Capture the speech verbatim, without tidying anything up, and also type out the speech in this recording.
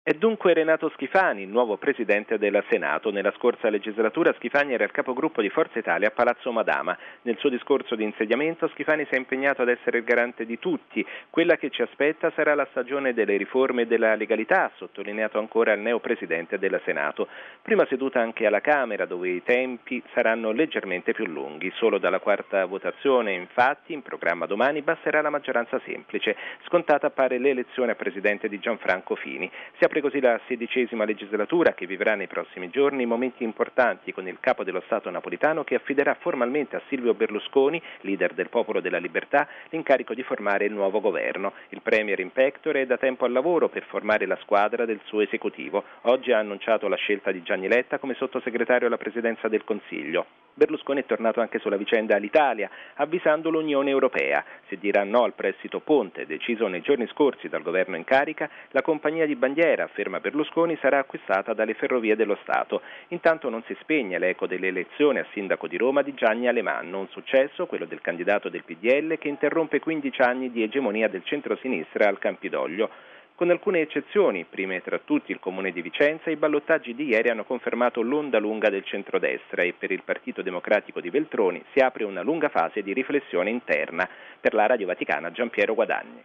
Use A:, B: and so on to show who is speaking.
A: È dunque Renato Schifani, il nuovo presidente del Senato. Nella scorsa legislatura Schifani era il capogruppo di Forza Italia a Palazzo Madama. Nel suo discorso di insediamento Schifani si è impegnato ad essere il garante di tutti. Quella che ci aspetta sarà la stagione delle riforme e della legalità, ha sottolineato ancora il neopresidente del Senato. Prima seduta anche alla Camera, dove i tempi saranno leggermente più lunghi. Solo dalla quarta votazione, infatti, in programma domani, basterà la maggioranza semplice. Scontata appare l'elezione a presidente di Gianfranco Fini. Si apre così la sedicesima legislatura, che vivrà nei prossimi giorni momenti importanti con il capo dello Stato napolitano che affiderà formalmente a Silvio Berlusconi, leader del Popolo della Libertà, l'incarico di formare il nuovo governo. Il premier in pectore è da tempo al lavoro per formare la squadra del suo esecutivo. Oggi ha annunciato la scelta di Gianni Letta come sottosegretario alla presidenza del Consiglio. Berlusconi è tornato anche sulla vicenda all'Italia, avvisando l'Unione Europea. Se dirà no al prestito ponte, deciso nei giorni scorsi dal governo in carica, la compagnia di bandiera, afferma Berlusconi, sarà acquistata dalle Ferrovie dello Stato. Intanto non si spegne l'eco delle elezioni a sindaco di Roma di Gianni Alemanno, un successo, quello del candidato del P D L, che interrompe quindici anni di egemonia del centrosinistra al Campidoglio. Con alcune eccezioni, prime tra tutti il Comune di Vicenza, i ballottaggi di ieri hanno confermato l'onda lunga del centrodestra e per il Partito Democratico di Veltroni si apre una lunga fase di riflessione interna. Per la Radio Vaticana, Giampiero Guadagni.